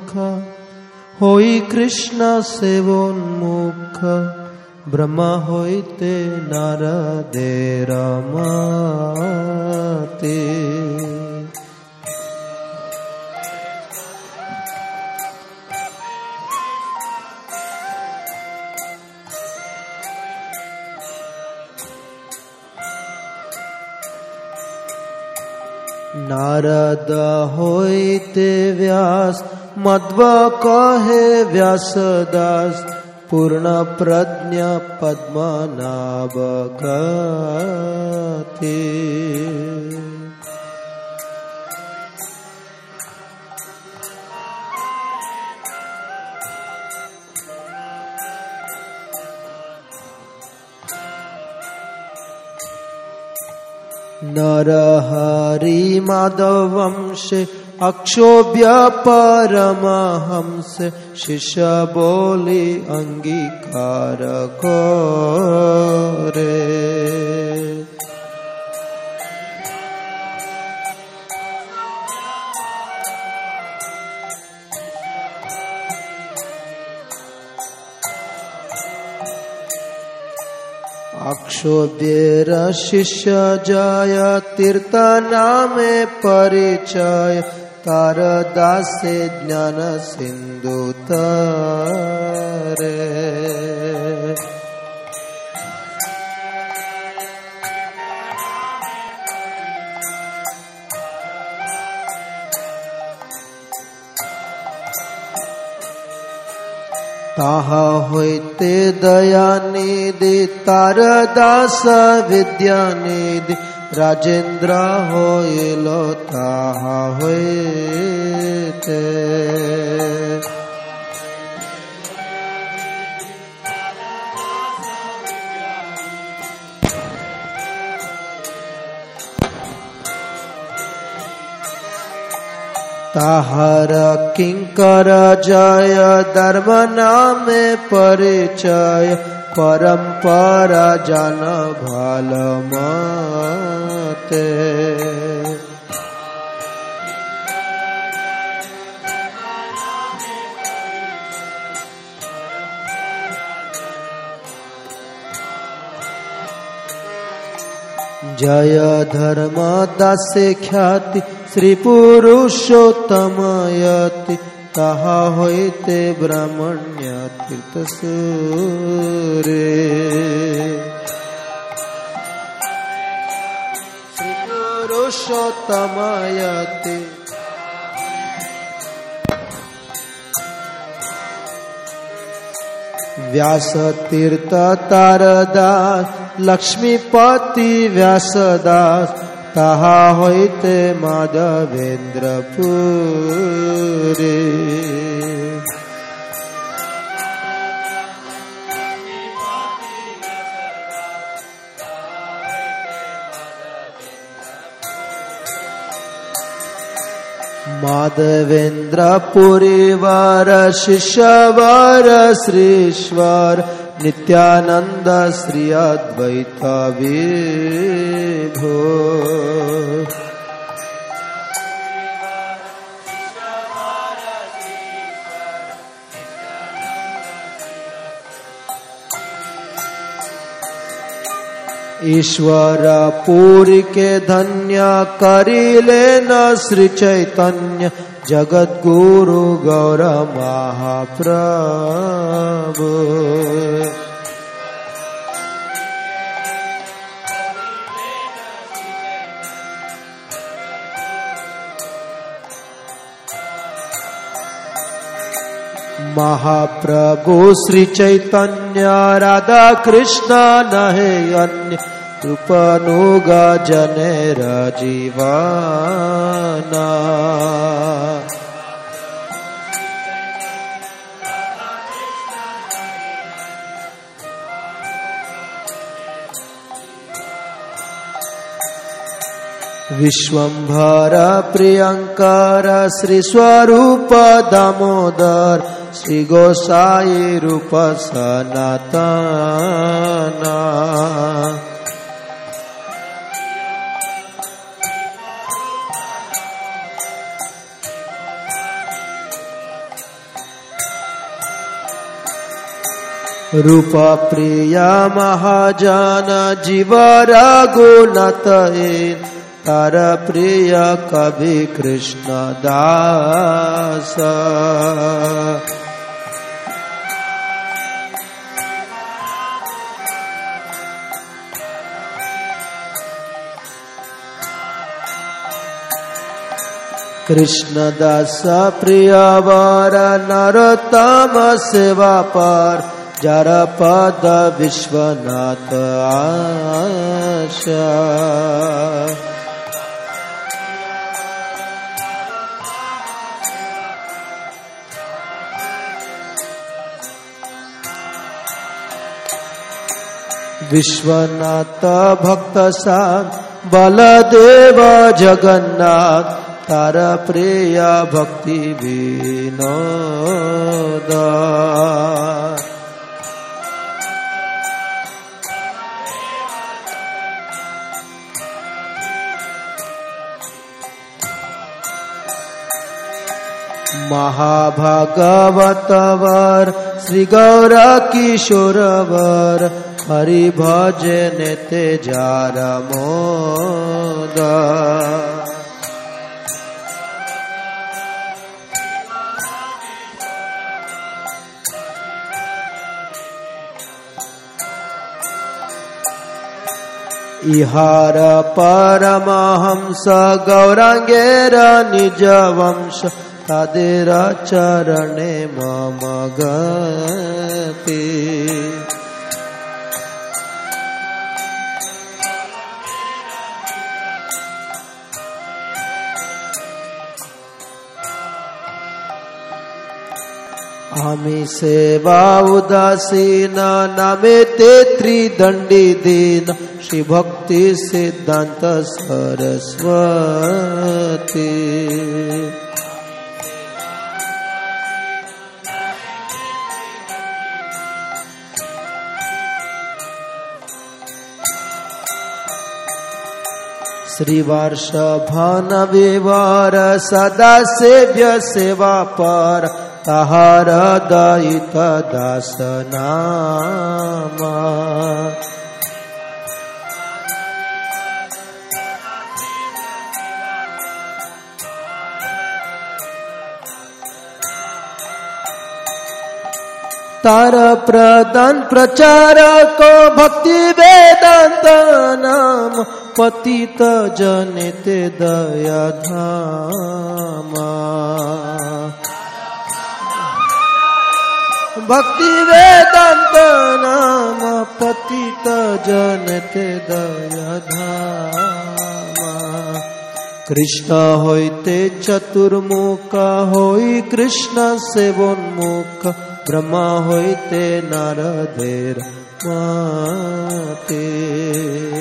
होई कृष्ण सेवोन्मुख ब्रह्मा होइते नारदेर मते। नारद होइते व्यास मध्व कहे व्यासदास पूर्ण प्रज्ञ पद्मनाभ गति। नरहरि माधव वंशे अक्षोभ्य परमहंस शिष्य बोली अंगीकार करे। अक्षोभ्येर शिष्य जय तीर्थ नामे परिचय तार दासे ज्ञान सिंधु तरे। ताहा होइते दयानिधि तार दास विद्यानिधि राजेंद्र होइलो ताहा होइते। ताहार किंकर जय धर्म नामे परिचय परंपरा जान भाल मते। जय धर्म दासे ख्याति श्री पुरुषोत्तमयति ताहा होइते ब्राह्मण्य तीर्थ सूरे। श्री पुरुषोत्तमयति व्यास तीर्थ तारदास लक्ष्मीपति व्यासदास ताहा होइते माधवेंद्र पुरी। माधवेंद्र पुरी वर शिष्यवर श्रीश्वर नित्यानंद श्री अद्वैत विभो। ईश्वर पूरी के धन्य करिले न श्री चैतन्य जगत गुरु गौर महाप्रभु। महाप्रभु श्री चैतन्य राधा कृष्ण नहे अन्य रूपनुग जनेर जीवना। विश्वंभर प्रियंकर श्री स्वरूप दामोदर श्री गोसाई रूप सनातना। रूप प्रिय महाजन जीवर गुणतहीन तार प्रिय कवि कृष्ण दास। कृष्ण दास प्रिय वर नरोत्तम सेवा पर जर पद विश्वनाथ आशा। विश्वनाथ भक्त साम बलदेव जगन्नाथ तार प्रिय भक्ति विनोद। महाभागवत वर श्री गौर किशोर वर हरि भजन ते जार मोद। इहार परमहंस गौरांगेर निज वंश तादेर चरणे मम गति। आमी सेवा उदासीन नामे ते त्रिदंडी दीन श्री भक्ति सिद्धांत सरस्वती। श्रीवार्षभन विवर सदा सेव्य सेवा पर ताहार दयित दास नामा। तार प्रदान प्रचार को भक्ति वेदांत नाम पतित जनिते दया धामा। भक्ति वेदांत नाम पतित जनिते दया धामा। कृष्ण होइते चतुर्मुख होई कृष्ण सेवोन्मुख ब्रह्मा होइते नारदेर माते।